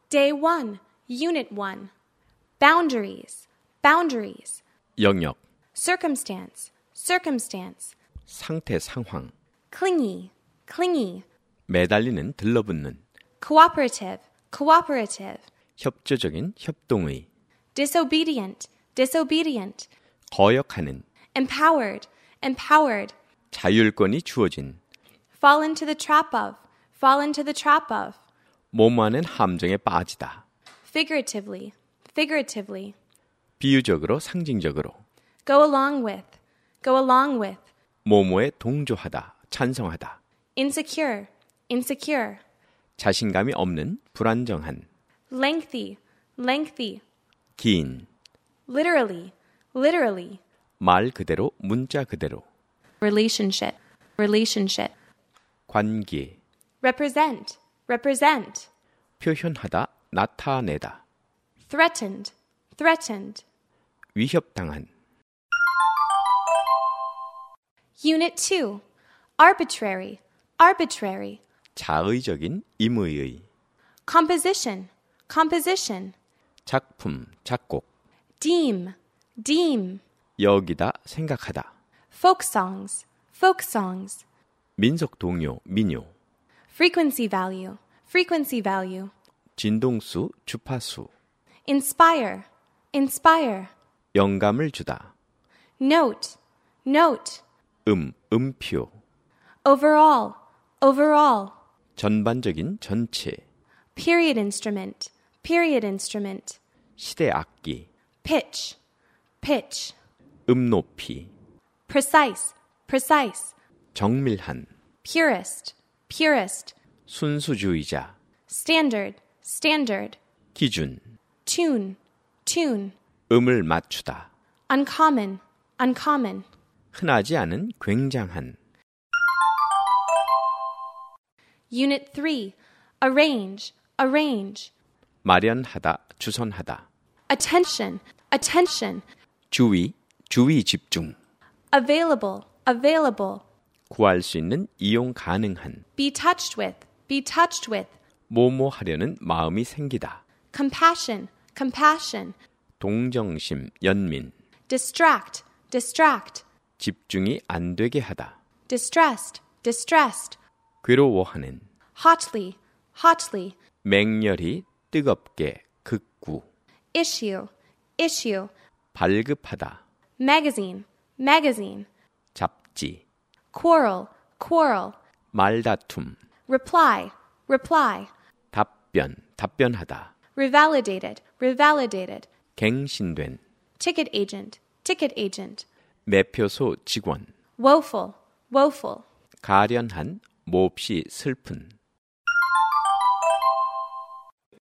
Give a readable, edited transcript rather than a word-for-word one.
Day 1, Unit 1. Boundaries, boundaries. 영역, Circumstance, circumstance. 상태, 상황. Clingy, clingy. 매달리는, 들러붙는. Cooperative, cooperative. 협조적인, 협동의. Disobedient, disobedient. 거역하는. Empowered, empowered. 자율권이 주어진. Fall into the trap of, fall into the trap of. 모모하는 함정에 빠지다. Figuratively, figuratively. 비유적으로, 상징적으로. Go along with, go along with. 모모에 동조하다, 찬성하다. Insecure, insecure. 자신감이 없는, 불안정한. Lengthy, lengthy. 긴. Literally, literally. 말 그대로, 문자 그대로. Relationship, relationship. 관계. Represent, represent. 표현하다, 나타내다. Threatened, threatened. 위협당한. Unit 2. Arbitrary, arbitrary. 자의적인, 임의의. Composition, composition. 작품, 작곡. Deem, deem. 여기다, 생각하다. Folk songs, folk songs. 민속 동요, 민요. Frequency value, frequency value. 진동수, 주파수. Inspire, inspire. 영감을 주다. Note, note. 음표. Overall, overall. 전반적인, 전체. Period instrument, period instrument. 시대 악기. Pitch, pitch. 높이. Precise, precise. 정밀한. Purist, purist. 순수주의자. Standard, standard. 기준. Tune, tune. 음을 맞추다. Uncommon, uncommon. 흔하지 않은, 굉장한. Unit 3. Arrange, arrange. 마련하다, 주선하다. Attention, attention. 주의, 주의 집중. Available, available. 구할 수 있는, 이용 가능한. Be touched with, be touched with. 뭐뭐 하려는 마음이 생기다. Compassion, compassion. 동정심, 연민. Distract, distract. 집중이 안 되게 하다. Distressed, distressed. 괴로워하는. Hotly, hotly. 맹렬히, 뜨겁게, 극구. Issue, issue. 발급하다. Magazine, magazine. 잡지. Quarrel, quarrel. 말다툼. Reply, reply. 답변, 답변하다. Revalidated, revalidated. 갱신된. Ticket agent, ticket agent. 매표소 직원. Woeful, woeful. 가련한, 몹시 슬픈.